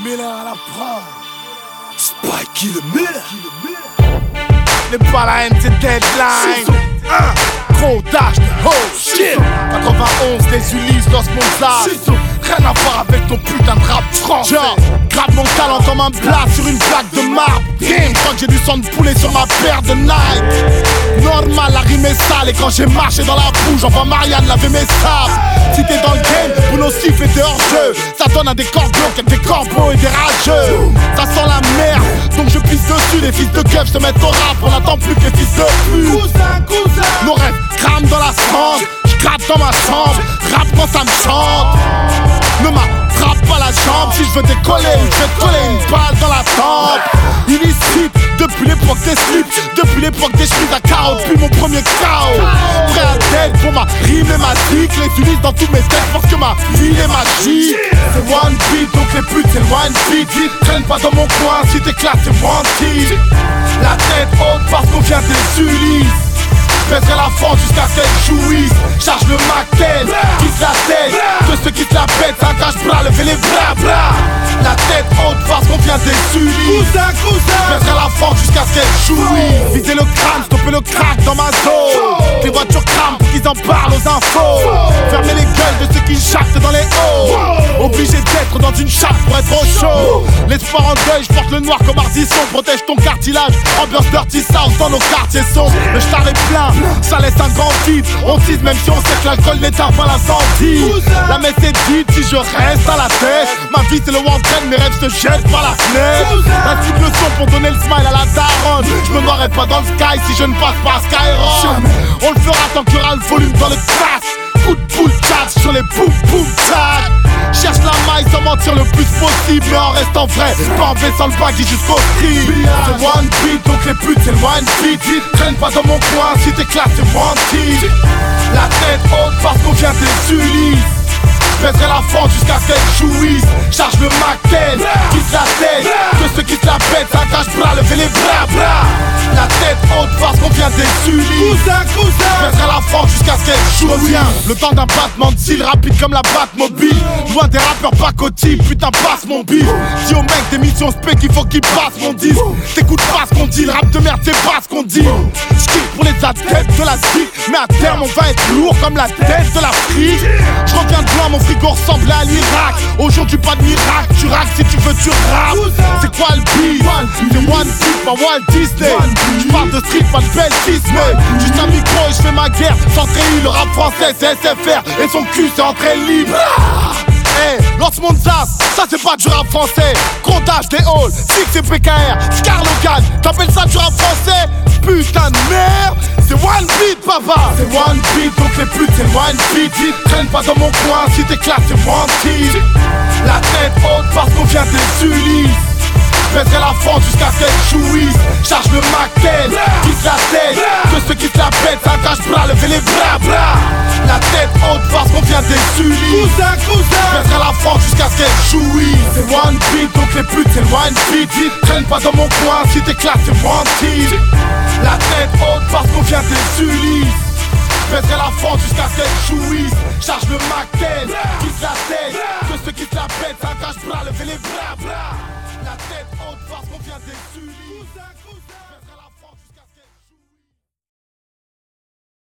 Miller à la prod. Spikey le Miller. N'est pas la haine, c'est Deadline. Gros dash de oh shit. 91, les Ulysses, Los Monzas. Rien à voir avec ton putain de rap français. Grave mon talent comme un plat sur une plaque de marbre. Je crois que j'ai du sang de poulet sur ma paire de Nike. Normal, la rime est sale. Et quand j'ai marché dans la boue, j'envoie Marianne laver mes sables. Si t'es dans le game, pour nos siffles et t'es hors jeu, ça donne à des corbeaux, des corbeaux et des rageux. Ça sent la merde, donc je pisse dessus. Les fils de keuf se mettent au rap, on attend plus que les fils de pute. Cousin. Nos rêves crament dans la cendre, j'gratte dans ma chambre, rap quand ça me chante. Ne m'attrape pas la jambe, si je veux décoller, je vais te coller une balle dans la tempe. Illicite, depuis l'époque des slips, depuis l'époque des chemises à carreaux, depuis mon premier chaos. Prêt à tête pour ma rime et ma dick, les utilise dans tous mes textes parce que ma vie est magique. C'est one beat, donc les putes c'est one beat. Traîne pas dans mon coin, si t'es classe c'est one team. La tête haute parce qu'on vient des Ulysses. Baisserai la fente jusqu'à ce qu'elle jouisse. Charge le Mac-10, quitte la tête. Que ceux qui te la pètent, ça cache bras, levez les bras. La tête haute parce qu'on vient des Ulysses. Baisserai la fente jusqu'à ce qu'elle jouisse. Viser le crâne, stopper le crack dans ma zone. Les voitures crament pour qu'ils en parlent aux infos. Fermer les gueules de ceux qui jactent dans les hauts. Obligé d'être dans une chape pour être au chaud. L'espoir en deuil, je porte le noir comme Ardisson. Protège ton cartilage, ambiance dirty south dans nos quartiers sombres. Le star est plein, ça laisse un grand vide. On tease même si on sait que l'alcool n'éteint pas l'incendie. La messe est dite si je reste à la tête. Ma vie c'est le one train, mes rêves se jettent par la fenêtre. La petite leçon pour donner le smile à la daronne. Je me noierai pas dans le sky si je ne passe pas à Skyrock. On le fera tant qu'il y aura le volume dans le casque. Coup de boule chat sur les boum boum tac. Cherche la maille sans mentir le plus possible, mais en restant vrai, pas en baissant le baggy jusqu'au stream. C'est one beat, donc les putes c'est one beat. Traîne pas dans mon coin, si t'es classe c'est one team. La tête haute parce qu'on vient des Ulysses. Baisserai la fente jusqu'à ce qu'elle jouisse. Charge le Mac-10, quitte la tête. Que ceux qui te la pètent, ça cache bras, levez les bras. La tête haute parce qu'on vient des Ulysses. Baisserai la fente jusqu'à ce qu'elle jouisse. Le temps d'un battement de cils rapide comme la Batmobile. Loin des rappeurs pacotiles, putain passe mon bif. Dis au mec des missions spé qu'il faut qu'il passe mon disque. T'écoutes pas ce qu'on dit, le rap de merde c'est pas ce qu'on dit. J'kiffe pour les adeptes de la zik, mais à terme on va être lourd comme la tête de l'Afrique. Je reviens de loin, mon frigo ressemble à l'Irak. Aujourd'hui pas de miracle, tu raques si tu veux tu rappes. C'est quoi le beat? C'est one beat, pas Walt Disney. J'parle de street, pas de belgisme. Juste un micro et j'fais ma guerre. Centré le rap français c'est SFR. Et son cul c'est entrée libre. Hey, Los Monzas, ça c'est pas du rap français. Comptage des halls, Six et PKR, Scar local, t'appelles ça du rap français? Putain de merde, c'est one beat papa. C'est one beat, donc les putes c'est one beat. Traîne pas dans mon coin, si t'es classe c'est one team. La tête haute parce qu'on vient des Ulysses. Baisserai la fente jusqu'à ce qu'elle jouisse. Charge le Mac-10, quitte la tête. Que ceux qui te la pètent, ça cache bras, levez les bras. La tête haute parce qu'on vient des Ulysses. Baisserai la fente jusqu'à ce qu'elle jouisse. C'est one beat, donc les putes c'est one beat. Traîne pas dans mon coin, si t'es classe c'est one team. La tête haute parce qu'on vient des Ulysses. Baisserai la fente jusqu'à ce qu'elle jouisse. Charge le Mac-10, quitte la tête. Que ceux qui te la pètent, ça cache bras, levez les bras. La tête haute parce qu'on vient des Ulysses.